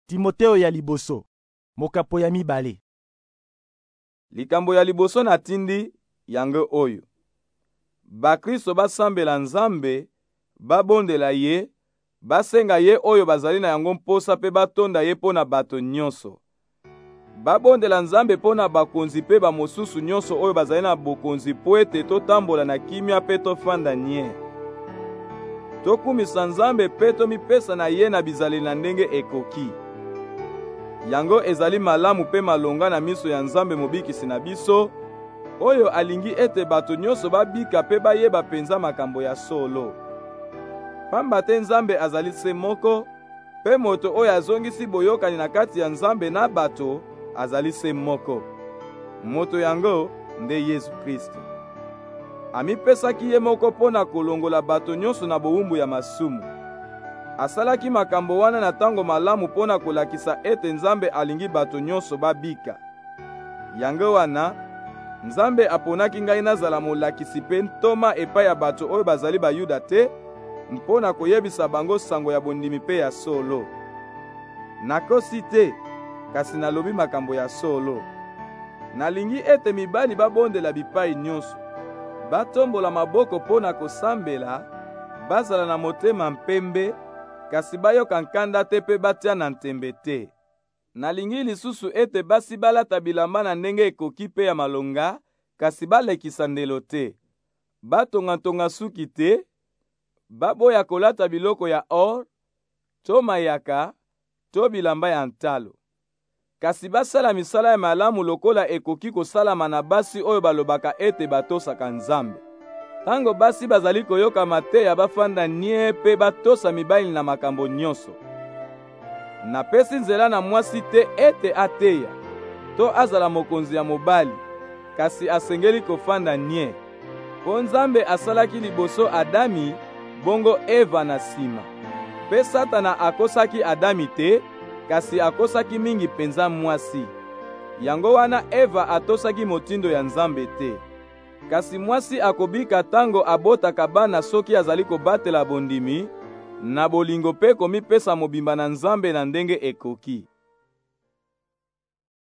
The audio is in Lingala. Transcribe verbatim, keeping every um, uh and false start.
Timoteo ya liboso, mokapo ya mibale. Likambo ya liboso na tindi yango oyo. Bakristo basambela Nzambe, babondela ye, basenga ye oyo bazali na yango mposa pe batonda ye pona bato nyonso. Babondela Nzambe pona bakonzi pe bamosusu nyonso oyo bazali na bokonzi po ete totambola na kimia pe tofanda nye. Tokumisa Nzambe pe tomipesa na ye na bizaleli na ndenge ekoki. Yango ezali malamu pe malonga na miso ya Nzambe mobikisi na biso, oyo alingi ete bato nyonso babika pe bayeba penza makambo ya solo. Pamba te Nzambe azali se moko, pe moto oyo azongisi boyokani na kati ya Nzambe na bato azali se moko. Moto yango nde Yesu Kristo. Amipesaki ye moko pona kolongola bato nyonso na bowumbu ya masumu. Asalaki makambo wana na tango malamu pona kolakisa ete Nzambe alingi bato nyonso babika. Yango wana, Nzambe aponaki ngai nazala molakisi pe ntoma epai ya bato oyo bazali Bayuda te, mpona koyebisa bango sango ya bondimi pe ya solo. Nakosi te, kasi nalobi makambo ya solo. Nalingi ete mibali babondela bipai nyonso, batombola maboko pona kosambela, bazala na motema mpembe, kasi bayoka nkanda te pe batia na ntembe te. Nalingi lisusu ete basi balata bilamba na ndenge ekoki pe ya malonga, kasi balekisa ndelo te. Batonga-tonga suki te, baboya kolata biloko ya or, to mayaka, to bilamba ya ntalo. Kasi basala misala ya malamu lokola ekoki kosalama na basi oyo balobaka ete batosaka Nzambe. Tango basi bazali koyoka mateya bafanda nye pe batosa mibali na makambo nyonso. Napesi nzela na mwasi te ete ateya, to azala mokonzi ya mobali, kasi asengeli kofanda nye. Po Nzambe asalaki liboso Adami, bongo Eva na sima. Pe Satana akosaki Adami te, kasi akosaki mingi penza mwasi. Yango wana Eva atosaki motindo ya Nzambe te. Kasi mwasi akobika tango abotaka bana soki azali kobatela bondimi, na bolingo pe komipesa mobimba na Nzambe na ndenge ekoki.